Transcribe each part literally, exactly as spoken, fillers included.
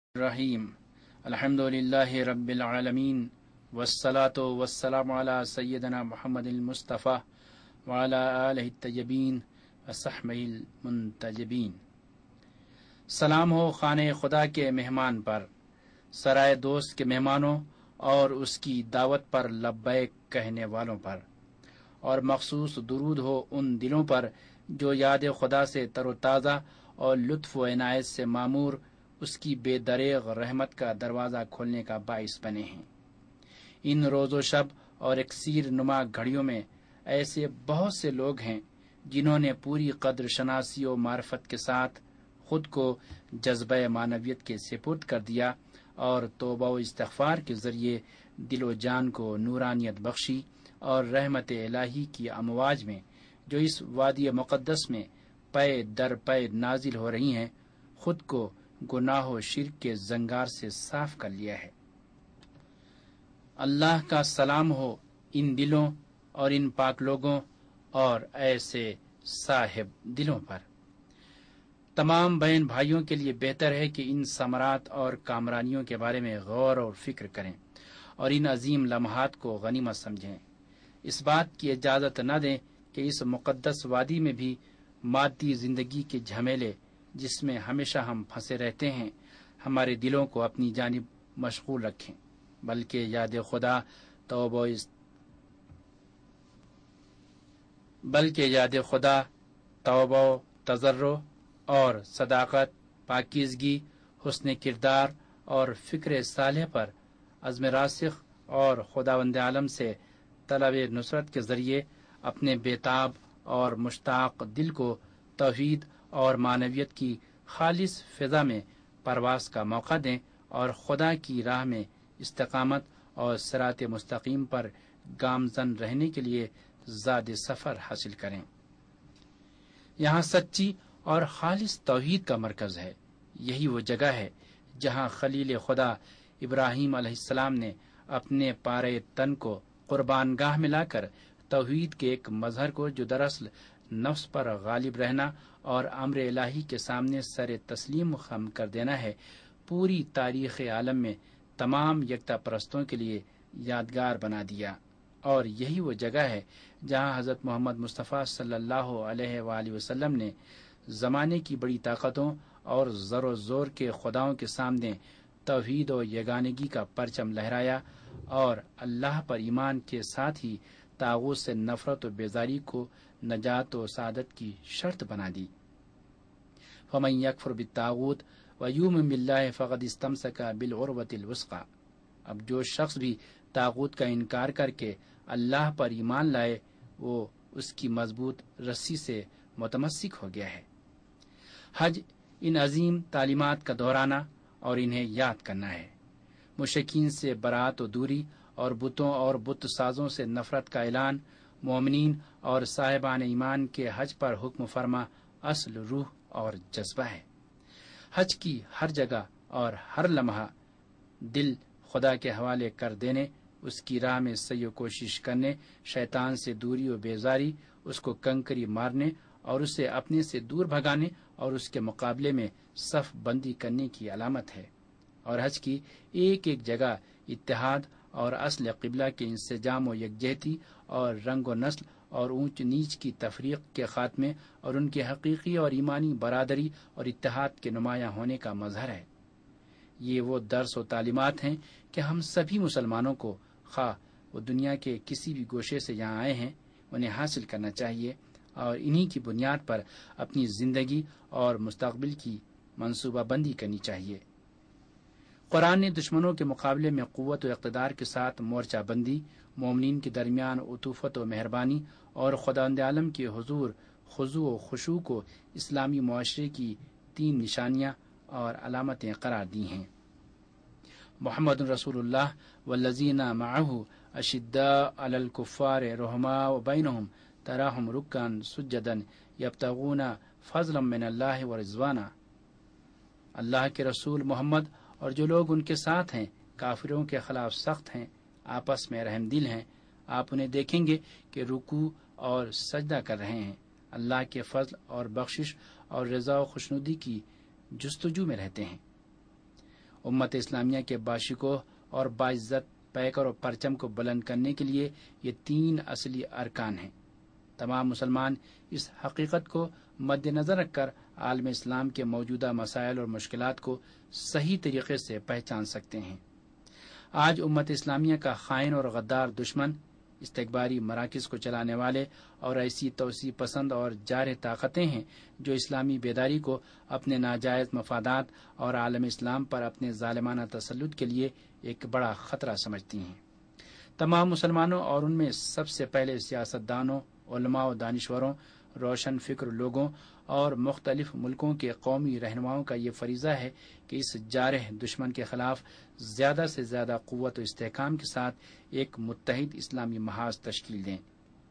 الرحیم الحمد للہ رب العالمین والصلاة والسلام علی سیدنا محمد المصطفیٰ وعلی آلہ الطیبین وصحبہ المنتجبین۔ سلام ہو خانہ خدا کے مہمان پر، سرائے دوست کے مہمانوں اور اس کی دعوت پر لبیک کہنے والوں پر، اور مخصوص درود ہو ان دلوں پر جو یاد خدا سے تر و تازہ اور لطف و عنایت سے معمور اس کی بے دریغ رحمت کا دروازہ کھولنے کا باعث بنے ہیں۔ ان روز و شب اور اکثیر نما گھڑیوں میں ایسے بہت سے لوگ ہیں جنہوں نے پوری قدر شناسی و معرفت کے ساتھ خود کو جذبہ معنویت کے سپرد کر دیا اور توبہ و استغفار کے ذریعے دل و جان کو نورانیت بخشی، اور رحمت الہی کی امواج میں جو اس وادی مقدس میں پے در پے نازل ہو رہی ہیں، خود کو گناہ و شرک کے زنگار سے صاف کر لیا ہے۔ اللہ کا سلام ہو ان دلوں اور ان پاک لوگوں اور ایسے صاحب دلوں پر۔ تمام بہن بھائیوں کے لیے بہتر ہے کہ ان ثمرات اور کامرانیوں کے بارے میں غور اور فکر کریں اور ان عظیم لمحات کو غنیمت سمجھیں۔ اس بات کی اجازت نہ دیں کہ اس مقدس وادی میں بھی مادی زندگی کے جھمیلے جس میں ہمیشہ ہم پھنسے رہتے ہیں ہمارے دلوں کو اپنی جانب مشغول رکھیں، بلکہ یاد خدا توبہ بلکہ یاد خدا توبہ تضرع اور صداقت، پاکیزگی، حسن کردار اور فکر صالح پر عزم راسخ اور خداوند عالم سے طلب نصرت کے ذریعے اپنے بےتاب اور مشتاق دل کو توحید اور معنویت کی خالص فضا میں پرواز کا موقع دیں اور خدا کی راہ میں استقامت اور صراط مستقیم پر گامزن رہنے کے لیے زاد سفر حاصل کریں۔ یہاں سچی اور خالص توحید کا مرکز ہے۔ یہی وہ جگہ ہے جہاں خلیل خدا ابراہیم علیہ السلام نے اپنے پارے تن کو قربان گاہ میں لا کر توحید کے ایک مظہر کو جو دراصل نفس پر غالب رہنا اور امر الہی کے سامنے سر تسلیم خم کر دینا ہے، پوری تاریخ عالم میں تمام یکتا پرستوں کے لیے یادگار بنا دیا۔ اور یہی وہ جگہ ہے جہاں حضرت محمد مصطفیٰ صلی اللہ علیہ وآلہ وسلم نے زمانے کی بڑی طاقتوں اور زر و زور کے خداؤں کے سامنے توحید و یگانگی کا پرچم لہرایا اور اللہ پر ایمان کے ساتھ ہی طاغوت سے نفرت و بیزاری کو نجات و سعادت کی شرط بنا دی۔ فمن یکفر بالطاغوت ویؤمن باللہ فقد استمسک بالعروۃ الوثقی۔ اب جو شخص بھی طاغوت کا انکار کر کے اللہ پر ایمان لائے وہ اس کی مضبوط رسی سے متمسک ہو گیا ہے۔ حج ان عظیم تعلیمات کا دہرانا اور انہیں یاد کرنا ہے، مشرکین سے برات و دوری اور بتوں اور بت سازوں سے نفرت کا اعلان، مومنین اور صاحبان ایمان کے حج پر حکم فرما اصل روح اور جذبہ ہے۔ حج کی ہر جگہ اور ہر لمحہ دل خدا کے حوالے کر دینے، اس کی راہ میں سعی و کوشش کرنے، شیطان سے دوری و بیزاری، اس کو کنکری مارنے اور اسے اپنے سے دور بھگانے اور اس کے مقابلے میں صف بندی کرنے کی علامت ہے۔ اور حج کی ایک ایک جگہ اتحاد اور اصل قبلہ کے انسجام و یکجہتی اور رنگ و نسل اور اونچ نیچ کی تفریق کے خاتمے اور ان کے حقیقی اور ایمانی برادری اور اتحاد کے نمایاں ہونے کا مظہر ہے۔ یہ وہ درس و تعلیمات ہیں کہ ہم سبھی مسلمانوں کو، خواہ وہ دنیا کے کسی بھی گوشے سے یہاں آئے ہیں، انہیں حاصل کرنا چاہیے اور انہی کی بنیاد پر اپنی زندگی اور مستقبل کی منصوبہ بندی کرنی چاہیے۔ قرآن نے دشمنوں کے مقابلے میں قوت و اقتدار کے ساتھ مورچہ بندی، مومنین کے درمیان عطوفت و مہربانی اور خداوند عالم کے حضور خضوع و خشوع کو اسلامی معاشرے کی تین نشانیاں اور علامتیں قرار دی ہیں۔ محمد رسول اللہ والذین معہ اشداء علی الکفار رحماء بینہم تراہم رکعا سجدا یبتغون فضلا من اللہ ورضوانا۔ اللہ کے رسول محمد اور جو لوگ ان کے ساتھ ہیں کافروں کے خلاف سخت ہیں، آپس میں رحم دل ہیں، آپ انہیں دیکھیں گے کہ رکوع اور سجدہ کر رہے ہیں، اللہ کے فضل اور بخشش اور رضا و خوشنودی کی جستجو میں رہتے ہیں۔ امت اسلامیہ کے باشکوہ اور باعزت پیکر و پرچم کو بلند کرنے کے لیے یہ تین اصلی ارکان ہیں۔ تمام مسلمان اس حقیقت کو مد نظر رکھ کر عالم اسلام کے موجودہ مسائل اور مشکلات کو صحیح طریقے سے پہچان سکتے ہیں۔ آج امت اسلامیہ کا خائن اور غدار دشمن، استکباری مراکز کو چلانے والے اور ایسی توسیع پسند اور جارح طاقتیں ہیں جو اسلامی بیداری کو اپنے ناجائز مفادات اور عالم اسلام پر اپنے ظالمانہ تسلط کے لیے ایک بڑا خطرہ سمجھتی ہیں۔ تمام مسلمانوں اور ان میں سب سے پہلے سیاستدانوں، علماء و دانشوروں، روشن فکر لوگوں اور مختلف ملکوں کے قومی رہنماؤں کا یہ فریضہ ہے کہ اس جارح دشمن کے خلاف زیادہ سے زیادہ قوت و استحکام کے ساتھ ایک متحد اسلامی محاذ تشکیل دیں۔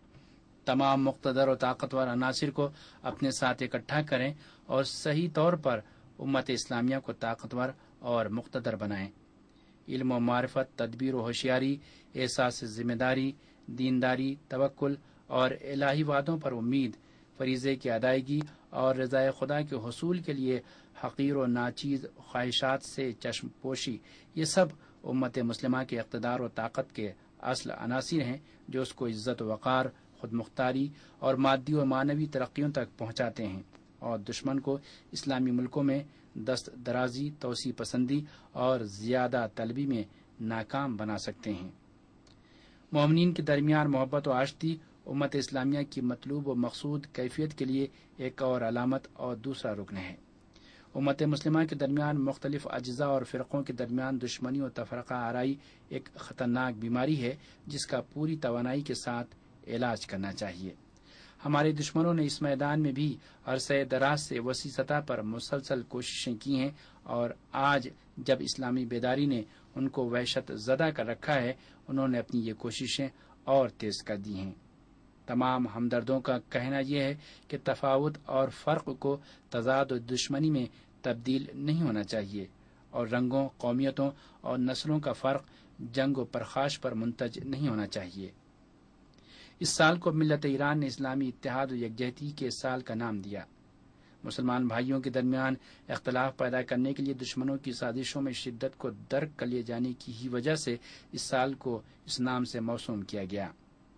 تمام مقتدر و طاقتور عناصر کو اپنے ساتھ اکٹھا کریں اور صحیح طور پر امت اسلامیہ کو طاقتور اور مقتدر بنائیں۔ علم و معرفت، تدبیر و ہوشیاری، احساس ذمہ داری، دینداری، توکل اور الہی وعدوں پر امید، فریضے کی ادائیگی اور رضائے خدا کے حصول کے لیے حقیر و ناچیز خواہشات سے چشم پوشی، یہ سب امت مسلمہ کے اقتدار و طاقت کے اصل عناصر ہیں جو اس کو عزت و وقار، خود مختاری اور مادی و معنوی ترقیوں تک پہنچاتے ہیں اور دشمن کو اسلامی ملکوں میں دست درازی، توسیع پسندی اور زیادہ طلبی میں ناکام بنا سکتے ہیں۔ مومنین کے درمیان محبت و آشتی امت اسلامیہ کی مطلوب و مقصود کیفیت کے لیے ایک اور علامت اور دوسرا رکن ہے۔ امت مسلمہ کے درمیان مختلف اجزاء اور فرقوں کے درمیان دشمنی و تفرقہ آرائی ایک خطرناک بیماری ہے جس کا پوری توانائی کے ساتھ علاج کرنا چاہیے۔ ہمارے دشمنوں نے اس میدان میں بھی عرصہ دراز سے وسیع سطح پر مسلسل کوششیں کی ہیں اور آج جب اسلامی بیداری نے ان کو وحشت زدہ کر رکھا ہے، انہوں نے اپنی یہ کوششیں اور تیز کر دی ہیں۔ تمام ہمدردوں کا کہنا یہ ہے کہ تفاوت اور فرق کو تضاد و دشمنی میں تبدیل نہیں ہونا چاہیے اور رنگوں، قومیتوں اور نسلوں کا فرق جنگ و پرخاش پر منتج نہیں ہونا چاہیے۔ اس سال کو ملت ایران نے اسلامی اتحاد و یکجہتی کے سال کا نام دیا۔ مسلمان بھائیوں کے درمیان اختلاف پیدا کرنے کے لیے دشمنوں کی سازشوں میں شدت کو درک کر لیے جانے کی ہی وجہ سے اس سال کو اس نام سے موسوم کیا گیا۔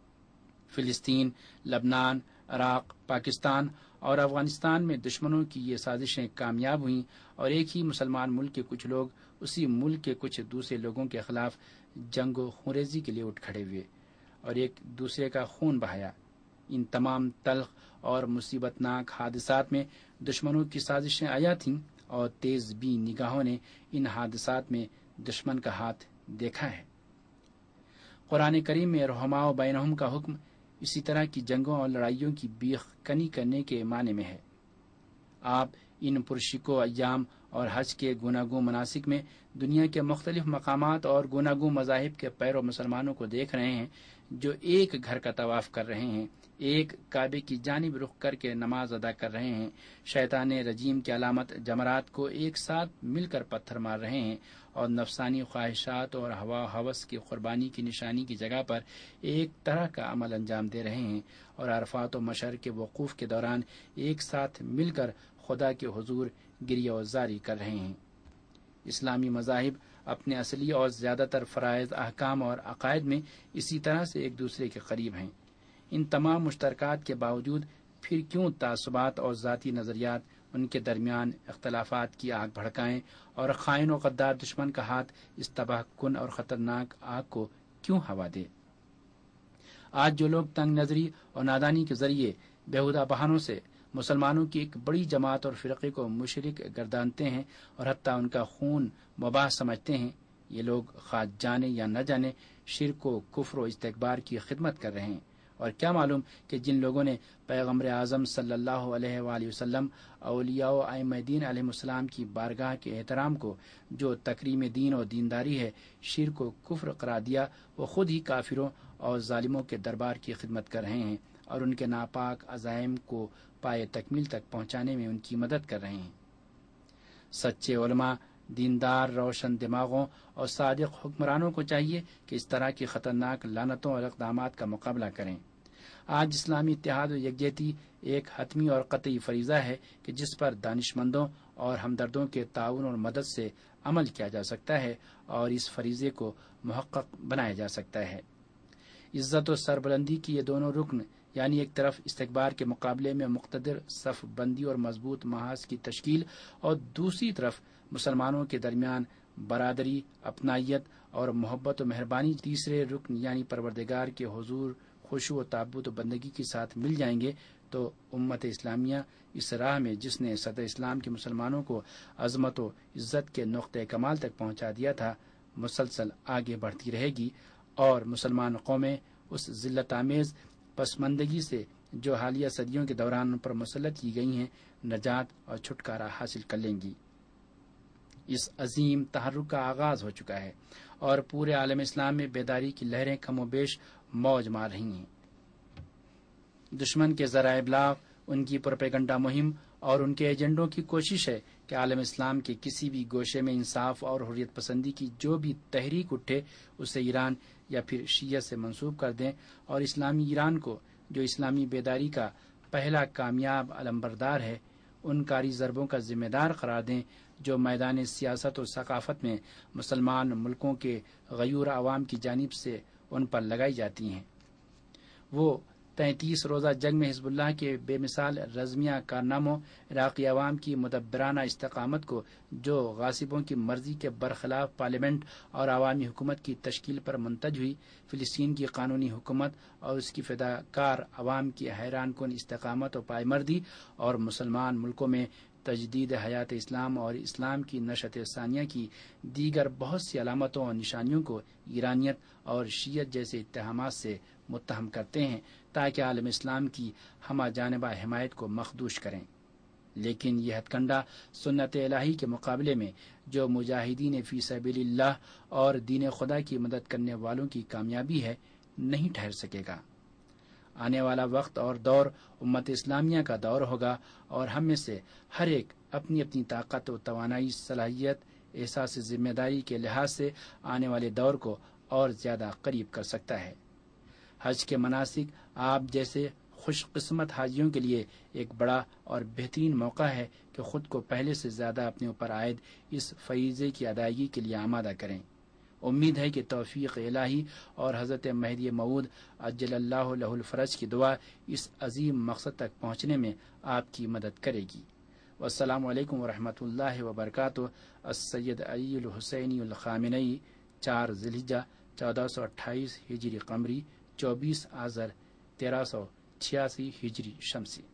فلسطین، لبنان، عراق، پاکستان اور افغانستان میں دشمنوں کی یہ سازشیں کامیاب ہوئیں اور ایک ہی مسلمان ملک کے کچھ لوگ اسی ملک کے کچھ دوسرے لوگوں کے خلاف جنگ و خونریزی کے لیے اٹھ کھڑے ہوئے اور ایک دوسرے کا خون بہایا۔ ان تمام تلخ اور مصیبت ناک حادثات میں دشمنوں کی سازشیں آیا تھیں اور تیز بین نگاہوں نے ان حادثات میں دشمن کا ہاتھ دیکھا ہے۔ قرآن کریم میں رحماء بینہم کا حکم اسی طرح کی جنگوں اور لڑائیوں کی بیخ کنی کرنے کے معنی میں ہے۔ آپ ان پرشکو ایام اور حج کے گوناگوں مناسک میں دنیا کے مختلف مقامات اور گوناگوں مذاہب کے پیرو مسلمانوں کو دیکھ رہے ہیں جو ایک گھر کا طواف کر رہے ہیں، ایک کعبے کی جانب رخ کر کے نماز ادا کر رہے ہیں، شیطان رجیم کی علامت جمرات کو ایک ساتھ مل کر پتھر مار رہے ہیں اور نفسانی خواہشات اور ہوا ہوس کی قربانی کی نشانی کی جگہ پر ایک طرح کا عمل انجام دے رہے ہیں اور عرفات و مشر کے وقوف کے دوران ایک ساتھ مل کر خدا کے حضور گریہ وزاری کر رہے ہیں۔ اسلامی مذاہب اپنے اصلی اور زیادہ تر فرائض، احکام اور عقائد میں اسی طرح سے ایک دوسرے کے قریب ہیں۔ ان تمام مشترکات کے باوجود پھر کیوں تعصبات اور ذاتی نظریات ان کے درمیان اختلافات کی آگ بھڑکائیں اور خائن و غدار دشمن کا ہاتھ اس تباہ کن اور خطرناک آگ کو کیوں ہوا دے؟ آج جو لوگ تنگ نظری اور نادانی کے ذریعے بیہودہ بہانوں سے مسلمانوں کی ایک بڑی جماعت اور فرقے کو مشرک گردانتے ہیں اور حتیٰ ان کا خون مباح سمجھتے ہیں، یہ لوگ خواہ جانے یا نہ جانے شرک و کفر و استکبار کی خدمت کر رہے ہیں۔ اور کیا معلوم کہ جن لوگوں نے پیغمبر اعظم صلی اللہ علیہ وآلہ وسلم، اولیاء و ائمہ دین علیہ السلام کی بارگاہ کے احترام کو جو تکریم دین اور دینداری ہے شرک و کفر قرار دیا، وہ خود ہی کافروں اور ظالموں کے دربار کی خدمت کر رہے ہیں اور ان کے ناپاک عزائم کو پائے تکمیل تک پہنچانے میں ان کی مدد کر رہے ہیں۔ سچے علماء، دیندار، روشن دماغوں اور صادق حکمرانوں کو چاہیے کہ اس طرح کی خطرناک لعنتوں اور اقدامات کا مقابلہ کریں۔ آج اسلامی اتحاد و یکجہتی ایک حتمی اور قطعی فریضہ ہے کہ جس پر دانشمندوں اور ہمدردوں کے تعاون اور مدد سے عمل کیا جا سکتا ہے اور اس فریضے کو محقق بنایا جا سکتا ہے۔ عزت و سربلندی کی یہ دونوں رکن، یعنی ایک طرف استکبار کے مقابلے میں مقتدر صف بندی اور مضبوط محاذ کی تشکیل، اور دوسری طرف مسلمانوں کے درمیان برادری، اپنائیت اور محبت و مہربانی، تیسرے رکن یعنی پروردگار کے حضور خشوع و تعبد و بندگی کے ساتھ مل جائیں گے، تو امت اسلامیہ اس راہ میں جس نے صدر اسلام کے مسلمانوں کو عظمت و عزت کے نقطۂ کمال تک پہنچا دیا تھا، مسلسل آگے بڑھتی رہے گی، اور مسلمان قومیں اس ذلت آمیز پسماندگی سے جو حالیہ صدیوں کے دوران ان پر مسلط کی گئی ہیں، نجات اور چھٹکارا حاصل کر لیں گی۔ اس عظیم تحرک کا آغاز ہو چکا ہے اور پورے عالم اسلام میں بیداری کی لہریں کم و بیش موج مار رہی ہیں۔ دشمن کے ذرائع ابلاغ، ان کی پروپیگنڈا مہم اور ان کے ایجنڈوں کی کوشش ہے کہ عالم اسلام کے کسی بھی گوشے میں انصاف اور حریت پسندی کی جو بھی تحریک اٹھے اسے ایران یا پھر شیعہ سے منسوب کر دیں، اور اسلامی ایران کو، جو اسلامی بیداری کا پہلا کامیاب علمبردار ہے، ان کاری ضربوں کا ذمہ دار قرار دیں جو میدان سیاست و ثقافت میں مسلمان ملکوں کے غیور عوام کی جانب سے ان پر لگائی جاتی ہیں۔ وہ تینتیس روزہ جنگ میں حزب اللہ کے بے مثال رزمیہ کارناموں، عراقی عوام کی مدبرانہ استقامت کو، جو غاصبوں کی مرضی کے برخلاف پارلیمنٹ اور عوامی حکومت کی تشکیل پر منتج ہوئی، فلسطین کی قانونی حکومت اور اس کی فداکار عوام کی حیران کن استقامت و پائمردی، اور مسلمان ملکوں میں تجدید حیات اسلام اور اسلام کی نشأت ثانیہ کی دیگر بہت سی علامتوں اور نشانیوں کو ایرانیت اور شیعت جیسے اتہامات سے متہم کرتے ہیں تاکہ عالم اسلام کی ہمہ جانبہ حمایت کو مخدوش کریں۔ لیکن یہ ہتھ کنڈا سنت الہی کے مقابلے میں جو مجاہدین فی سبیل اللہ اور دین خدا کی مدد کرنے والوں کی کامیابی ہے، نہیں ٹھہر سکے گا۔ آنے والا وقت اور دور امت اسلامیہ کا دور ہوگا، اور ہم میں سے ہر ایک اپنی اپنی طاقت و توانائی، صلاحیت، احساس ذمہ داری کے لحاظ سے آنے والے دور کو اور زیادہ قریب کر سکتا ہے۔ حج کے مناسک آپ جیسے خوش قسمت حاجیوں کے لیے ایک بڑا اور بہترین موقع ہے کہ خود کو پہلے سے زیادہ اپنے اوپر عائد اس فریضے کی ادائیگی کے لیے آمادہ کریں۔ امید ہے کہ توفیق الہی اور حضرت مہدی موعود عجل اللہ لہ الفرج کی دعا اس عظیم مقصد تک پہنچنے میں آپ کی مدد کرے گی۔ والسلام علیکم ورحمۃ اللہ وبرکاتہ۔ السید علی الحسینی الخامنئی، چار ذی الحجہ چودہ سو اٹھائیس ہجری قمری، چوبیس آذر تیرہ سو چھیاسی ہجری شمسی۔